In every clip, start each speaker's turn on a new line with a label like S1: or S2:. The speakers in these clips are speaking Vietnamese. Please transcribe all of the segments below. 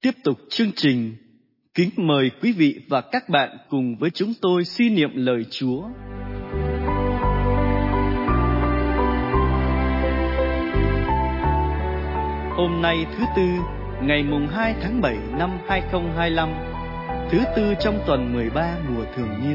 S1: Tiếp tục chương trình, kính mời quý vị và các bạn cùng với chúng tôi suy niệm lời Chúa. Hôm nay thứ Tư, ngày mùng 2 tháng 7 năm 2025, thứ Tư trong tuần 13 mùa thường niên.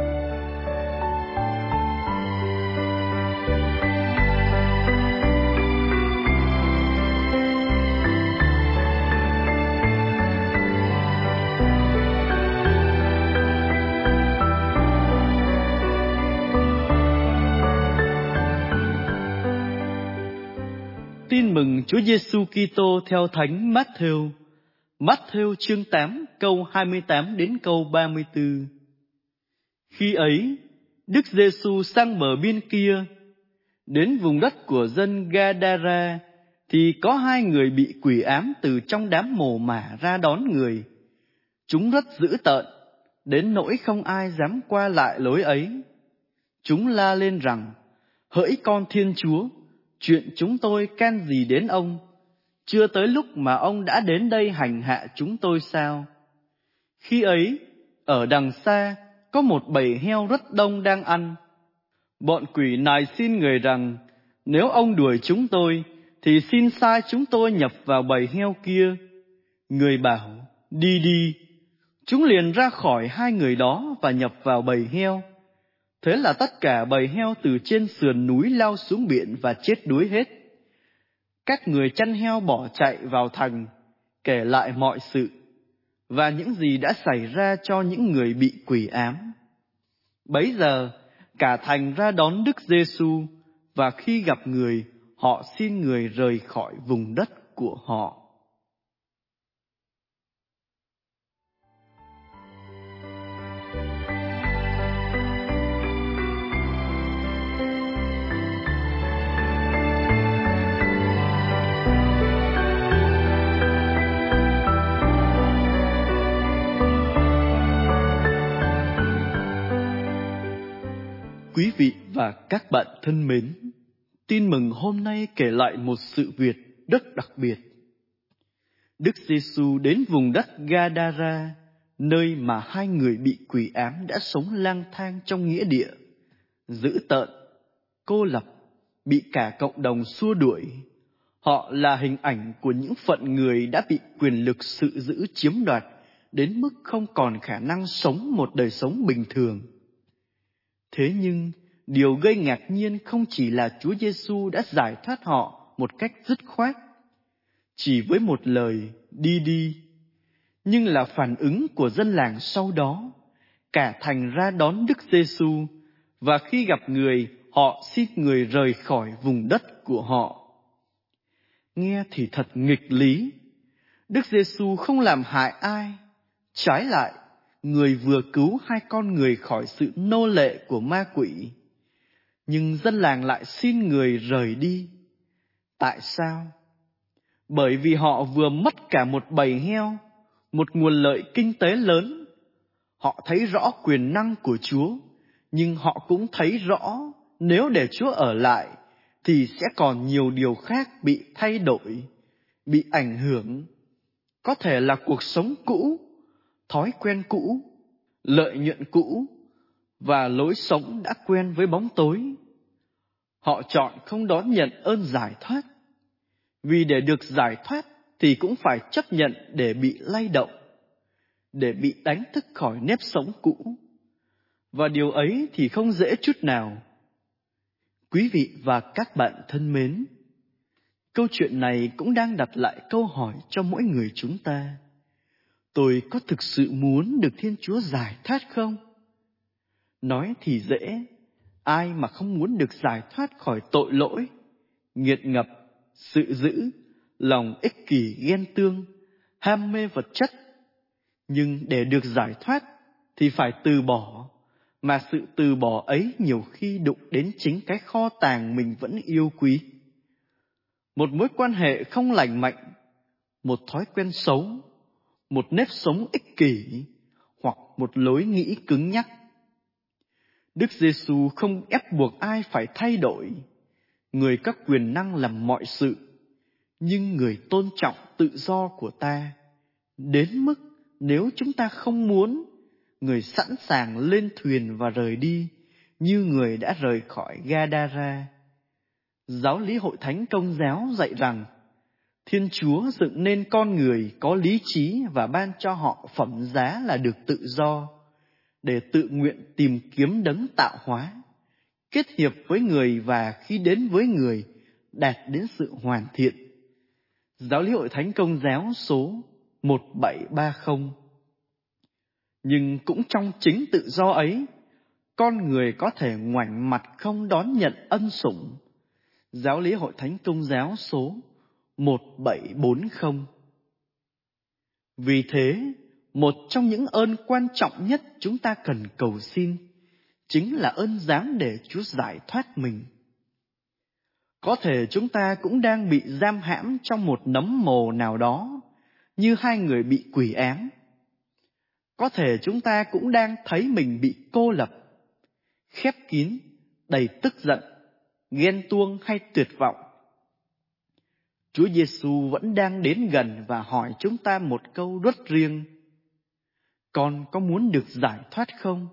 S1: Tin mừng Chúa Giêsu Kitô theo Thánh Mátthêu. Mátthêu chương 8 câu 28 đến câu 34. Khi ấy, Đức Giêsu sang bờ bên kia, đến vùng đất của dân Gadara, thì có hai người bị quỷ ám từ trong đám mồ mả ra đón người. Chúng rất dữ tợn, đến nỗi không ai dám qua lại lối ấy. Chúng la lên rằng: Hỡi con Thiên Chúa, chuyện chúng tôi can gì đến ông? Chưa tới lúc mà ông đã đến đây hành hạ chúng tôi sao? Khi ấy, ở đằng xa, có một bầy heo rất đông đang ăn. Bọn quỷ nài xin người rằng: Nếu ông đuổi chúng tôi, thì xin sai chúng tôi nhập vào bầy heo kia. Người bảo: Đi đi. Chúng liền ra khỏi hai người đó và nhập vào bầy heo. Thế là tất cả bầy heo từ trên sườn núi lao xuống biển và chết đuối hết. Các người chăn heo bỏ chạy vào thành, kể lại mọi sự và những gì đã xảy ra cho những người bị quỷ ám. Bấy giờ, cả thành ra đón Đức Giêsu, và khi gặp người, họ xin người rời khỏi vùng đất của họ. Quý vị và các bạn thân mến, tin mừng hôm nay kể lại một sự việc rất đặc biệt. Đức Giêsu đến vùng đất Gadara, nơi mà hai người bị quỷ ám đã sống lang thang trong nghĩa địa, dữ tợn, cô lập, bị cả cộng đồng xua đuổi. Họ là hình ảnh của những phận người đã bị quyền lực sự dữ chiếm đoạt đến mức không còn khả năng sống một đời sống bình thường. Thế nhưng, điều gây ngạc nhiên không chỉ là Chúa Giêsu đã giải thoát họ một cách dứt khoát, chỉ với một lời đi đi, nhưng là phản ứng của dân làng sau đó. Cả thành ra đón Đức Giêsu, và khi gặp người, họ xin người rời khỏi vùng đất của họ. Nghe thì thật nghịch lý. Đức Giêsu không làm hại ai, trái lại, người vừa cứu hai con người khỏi sự nô lệ của ma quỷ. Nhưng dân làng lại xin người rời đi. Tại sao? Bởi vì họ vừa mất cả một bầy heo, một nguồn lợi kinh tế lớn. Họ thấy rõ quyền năng của Chúa, nhưng họ cũng thấy rõ nếu để Chúa ở lại, thì sẽ còn nhiều điều khác bị thay đổi, bị ảnh hưởng. Có thể là cuộc sống cũ, thói quen cũ, lợi nhuận cũ và lối sống đã quen với bóng tối. Họ chọn không đón nhận ơn giải thoát, vì để được giải thoát thì cũng phải chấp nhận để bị lay động, để bị đánh thức khỏi nếp sống cũ. Và điều ấy thì không dễ chút nào. Quý vị và các bạn thân mến, câu chuyện này cũng đang đặt lại câu hỏi cho mỗi người chúng ta. Tôi có thực sự muốn được Thiên Chúa giải thoát không? Nói thì dễ, ai mà không muốn được giải thoát khỏi tội lỗi, nghiệt ngập, sự dữ, lòng ích kỷ ghen tương, ham mê vật chất. Nhưng để được giải thoát thì phải từ bỏ, mà sự từ bỏ ấy nhiều khi đụng đến chính cái kho tàng mình vẫn yêu quý. Một mối quan hệ không lành mạnh, một thói quen xấu, một nếp sống ích kỷ, hoặc một lối nghĩ cứng nhắc. Đức Giêsu không ép buộc ai phải thay đổi. Người có quyền năng làm mọi sự, nhưng người tôn trọng tự do của ta, đến mức nếu chúng ta không muốn, Người sẵn sàng lên thuyền và rời đi, như Người đã rời khỏi Gadara. Giáo lý Hội Thánh Công giáo dạy rằng Thiên Chúa dựng nên con người có lý trí và ban cho họ phẩm giá là được tự do, để tự nguyện tìm kiếm đấng tạo hóa, kết hiệp với người và khi đến với người, đạt đến sự hoàn thiện. Giáo lý Hội Thánh Công giáo số 1730. Nhưng cũng trong chính tự do ấy, con người có thể ngoảnh mặt không đón nhận ân sủng. Giáo lý Hội Thánh Công giáo số 1740. Vì thế, một trong những ơn quan trọng nhất chúng ta cần cầu xin chính là ơn giáng để Chúa giải thoát mình. Có thể chúng ta cũng đang bị giam hãm trong một nấm mồ nào đó, như hai người bị quỷ ám. Có thể chúng ta cũng đang thấy mình bị cô lập, khép kín, đầy tức giận, ghen tuông hay tuyệt vọng. Chúa Giêsu vẫn đang đến gần và hỏi chúng ta một câu rất riêng: con có muốn được giải thoát không?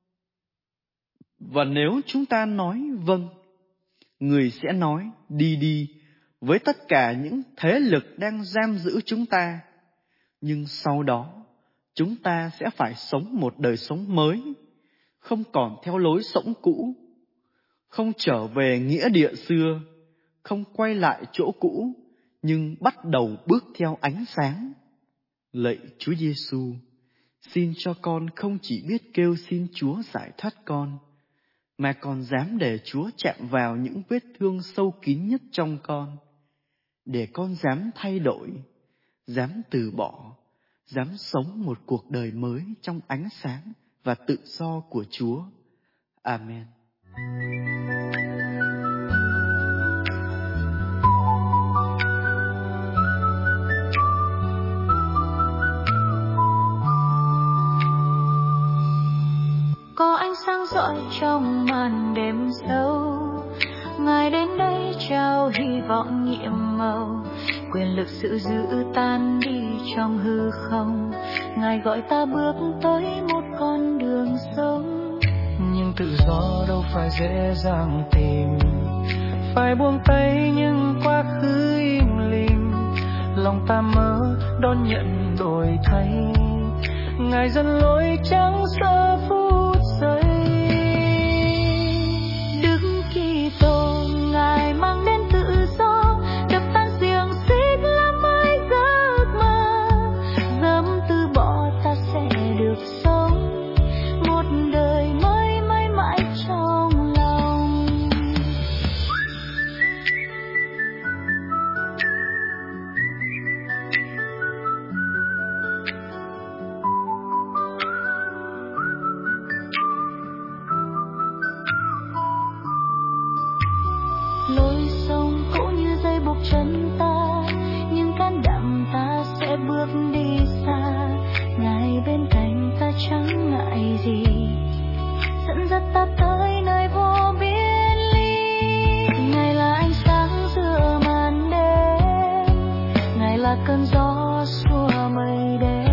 S1: Và nếu chúng ta nói vâng, Người sẽ nói đi đi với tất cả những thế lực đang giam giữ chúng ta. Nhưng sau đó, chúng ta sẽ phải sống một đời sống mới, không còn theo lối sống cũ, không trở về nghĩa địa xưa, không quay lại chỗ cũ, nhưng bắt đầu bước theo ánh sáng. Lạy Chúa Giêsu, xin cho con không chỉ biết kêu xin Chúa giải thoát con, mà còn dám để Chúa chạm vào những vết thương sâu kín nhất trong con, để con dám thay đổi, dám từ bỏ, dám sống một cuộc đời mới trong ánh sáng và tự do của Chúa. Amen.
S2: Có ánh sáng rọi trong màn đêm sâu, Ngài đến đây trao hy vọng nhiệm màu, quyền lực sự giữ tan đi trong hư không. Ngài gọi ta bước tới một con đường sống.
S3: Nhưng tự do đâu phải dễ dàng tìm, phải buông tay nhưng quá khứ im lìm. Lòng ta mơ đón nhận đổi thay, Ngài dẫn lối chẳng sợ phút giây.
S2: Đức Kitô Ngài mang đến tự do, đập tan xiềng xích làm mới giấc mơ. Dám từ bỏ ta sẽ được sống một đời mới mãi mãi trong lòng. Lối sống cũ như dây buộc chân ta, nhưng can đảm ta sẽ bước đi xa. Ngài bên cạnh ta chẳng ngại gì, dẫn dắt ta tới nơi vô biên ly. Ngài là ánh sáng giữa màn đêm, Ngài là cơn gió xua mây đen.